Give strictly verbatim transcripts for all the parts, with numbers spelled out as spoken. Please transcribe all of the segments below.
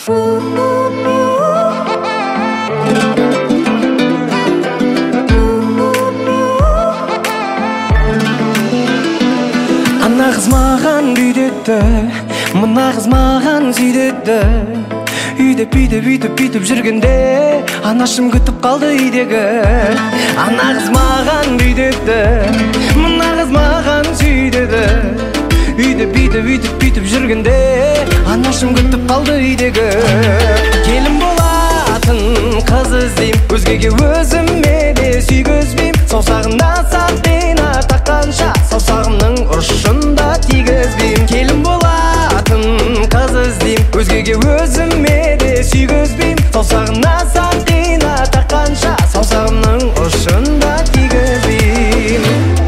Ана қыз маған үйретті, мына қыз маған сүйдетті. Үйдеп үйдеп үйдеп бүйтіп жүргенде анашым күтіп қалды үйдегі. Ана қыз маған үйретті, мына қыз маған сүйдеді. Үйдеп үйдеп үйдеп бүйтіп жүргенде анашым күтіп қалды үйдегі. Келін болатын қыз іздейм, өзгеге өзіме де сүйгізбейм. Саусағына сақина таққанша саусағымның ұшында тигізбейм. Келін болатын қыз іздейм, өзгеге өзіме де сүйгізбейм. Саусағына сақина таққанша саусағымның ұшында тигізбейм.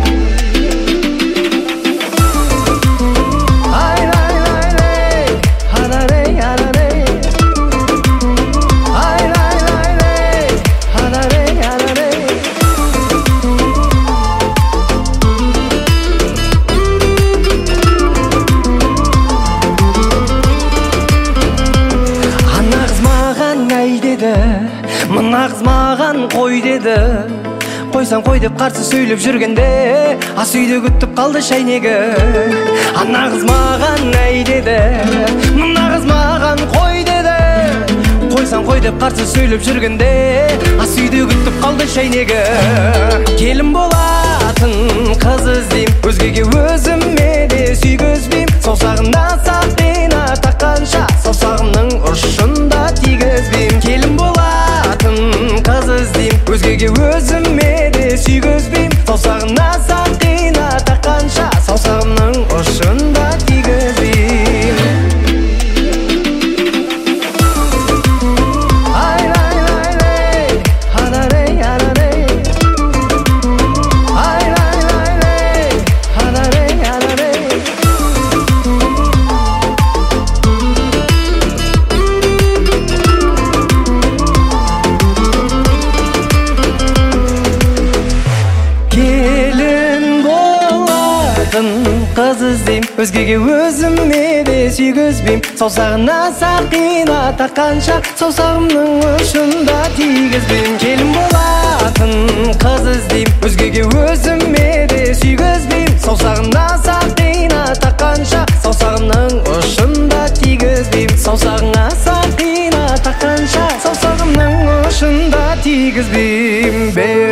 Мына қыз маған қой деді, қойсаң қой деп қарсы сөйлеп жүргенде ас үйде күтіп қалды шайнегі. Ана қыз маған әй деді, мына қыз маған қой деді, қойсаң қой деп қарсы сөйлеп жүргенде ас үйде күтіп қалды шайнегі. Келін болатын қыз іздейм, өзгеге өзіме де сүйгізбейм. Саусағына сақина таққанша саусағымның ұшында тигізбейм. Келін болатын қыз іздейм, өзгеге өзіме де сүйгізбейм. Саусағына сақина таққанша саусағымның ұшында тигізбейм. Қыз іздейм, өзгеге өзіме де сүйгізбейм. Саусағына сақина таққанша саусағымның ұшында тигізбейм. Келін болатын қыз іздейм, өзгеге өзіме де сүйгізбейм. Саусағына сақина таққанша саусағымның ұшында тигізбейм. Саусағына сақина таққанша саусағымның ұшында тигізбейм.